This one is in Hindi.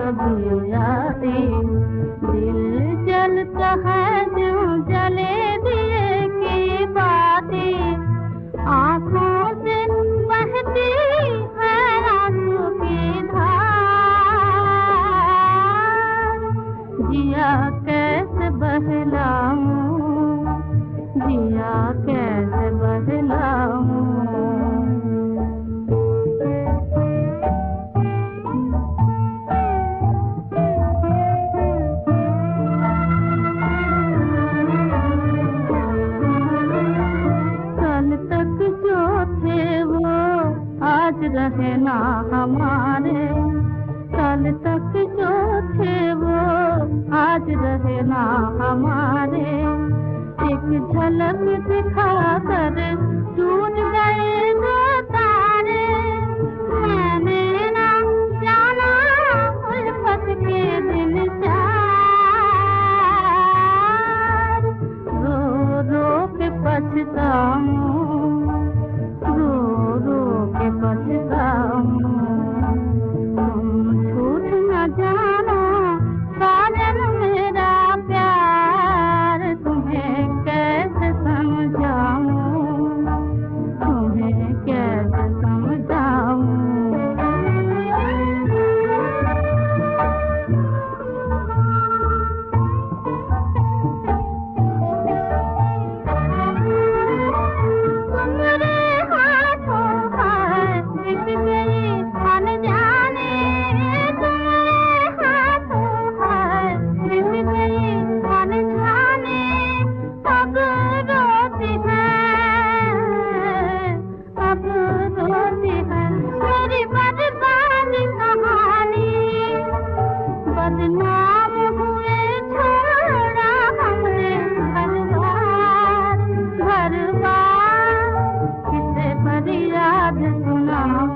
कभी आती। दिल जलता है जो जले दिए की बातें, आँखों से बहती है आंसू की धार। जिया कैसे बहलाऊं, जिया कैसे बहलाऊं। कल तक जो थे वो आज रहे ना हमारे, कल तक जो थे वो आज रहे ना हमारे। एक झलक दिखा कर टूट गए दो तारे, मैंने ना जाना उल्फत के दिन चार। रो रो के पछताऊं, रो रो के पछताऊं। तुम छूट न जाना साजन मेरा प्यार, तुम्हें कैसे समझाऊं, तुम्हें कैसे समझाऊं। तुम्हारे हाथों हाथ बिक गई अनजाने, तुम्हारे हाथों हाथ बिक गई अनजाने। अब रोती है, अब रोती है मेरी बर्बाद कहानी। बदनाम हुए छोड़ा हमने घर बार, घर बार किसे फरियाद सुनाऊं।